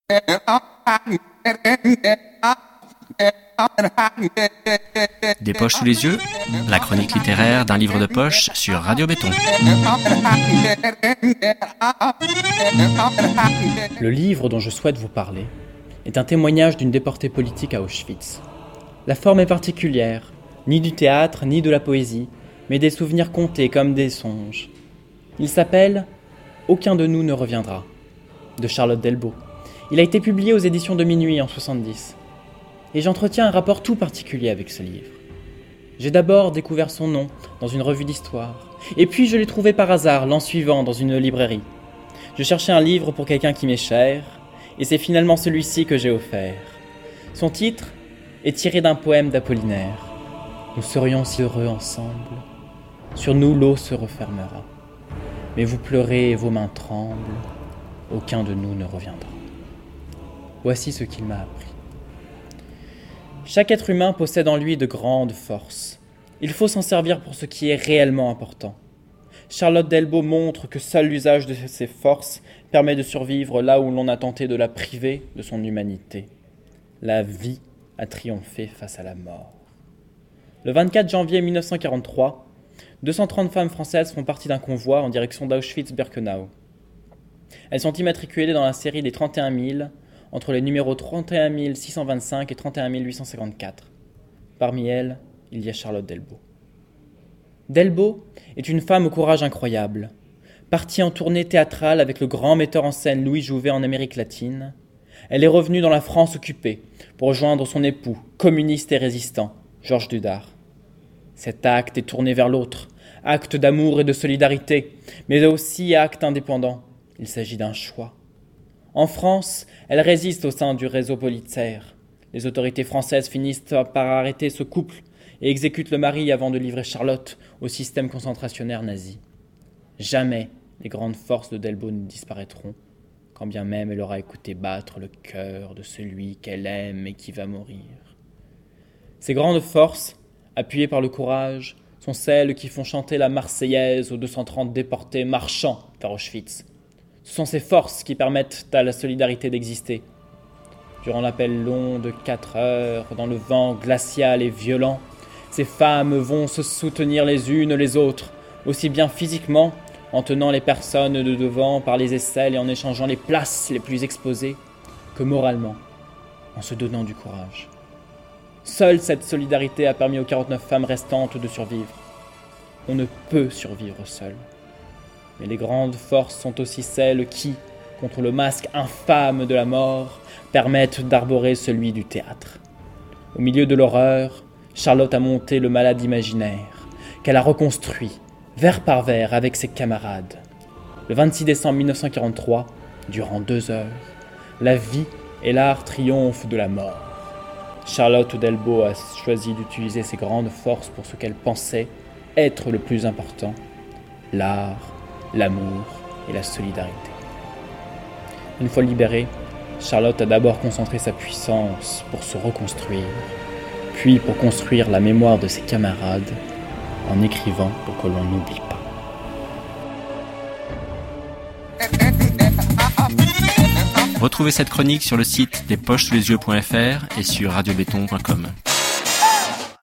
Des poches sous les yeux, la chronique littéraire d'un livre de poche sur Radio Béton. Le livre dont je souhaite vous parler est un témoignage d'une déportée politique à Auschwitz. La forme est particulière, ni du théâtre, ni de la poésie, mais des souvenirs contés comme des songes. Il s'appelle « Aucun de nous ne reviendra » de Charlotte Delbo. Il a été publié aux éditions de Minuit en 70. Et j'entretiens un rapport tout particulier avec ce livre. J'ai d'abord découvert son nom dans une revue d'histoire, et puis je l'ai trouvé par hasard l'an suivant dans une librairie. Je cherchais un livre pour quelqu'un qui m'est cher, et c'est finalement celui-ci que j'ai offert. Son titre est tiré d'un poème d'Apollinaire. Nous serions si heureux ensemble, sur nous l'eau se refermera. Mais vous pleurez et vos mains tremblent, aucun de nous ne reviendra. Voici ce qu'il m'a appris. Chaque être humain possède en lui de grandes forces. Il faut s'en servir pour ce qui est réellement important. Charlotte Delbo montre que seul l'usage de ces forces permet de survivre là où l'on a tenté de la priver de son humanité. La vie a triomphé face à la mort. Le 24 janvier 1943, 230 femmes françaises font partie d'un convoi en direction d'Auschwitz-Birkenau. Elles sont immatriculées dans la série des 31 000, entre les numéros 31 625 et 31 854. Parmi elles, il y a Charlotte Delbo. Delbo est une femme au courage incroyable. Partie en tournée théâtrale avec le grand metteur en scène Louis Jouvet en Amérique latine, elle est revenue dans la France occupée pour rejoindre son époux, communiste et résistant, Georges Dudart. Cet acte est tourné vers l'autre, acte d'amour et de solidarité, mais aussi acte indépendant. Il s'agit d'un choix. En France, elle résiste au sein du réseau Politzer. Les autorités françaises finissent par arrêter ce couple et exécutent le mari avant de livrer Charlotte au système concentrationnaire nazi. Jamais les grandes forces de Delbo ne disparaîtront, quand bien même elle aura écouté battre le cœur de celui qu'elle aime et qui va mourir. Ces grandes forces, appuyées par le courage, sont celles qui font chanter la Marseillaise aux 230 déportés marchant vers Auschwitz. Ce sont ces forces qui permettent à la solidarité d'exister. Durant l'appel long de 4 heures, dans le vent glacial et violent, ces femmes vont se soutenir les unes les autres, aussi bien physiquement, en tenant les personnes de devant par les aisselles et en échangeant les places les plus exposées, que moralement, en se donnant du courage. Seule cette solidarité a permis aux 49 femmes restantes de survivre. On ne peut survivre seul. Mais les grandes forces sont aussi celles qui, contre le masque infâme de la mort, permettent d'arborer celui du théâtre. Au milieu de l'horreur, Charlotte a monté le malade imaginaire, qu'elle a reconstruit, vers par vers, avec ses camarades. Le 26 décembre 1943, durant 2 heures, la vie et l'art triomphent de la mort. Charlotte Delbo a choisi d'utiliser ses grandes forces pour ce qu'elle pensait être le plus important, l'art, l'amour et la solidarité. Une fois libérée, Charlotte a d'abord concentré sa puissance pour se reconstruire, puis pour construire la mémoire de ses camarades en écrivant pour que l'on n'oublie pas. Retrouvez cette chronique sur le site despochesouslesyeux.fr et sur radiobéton.com.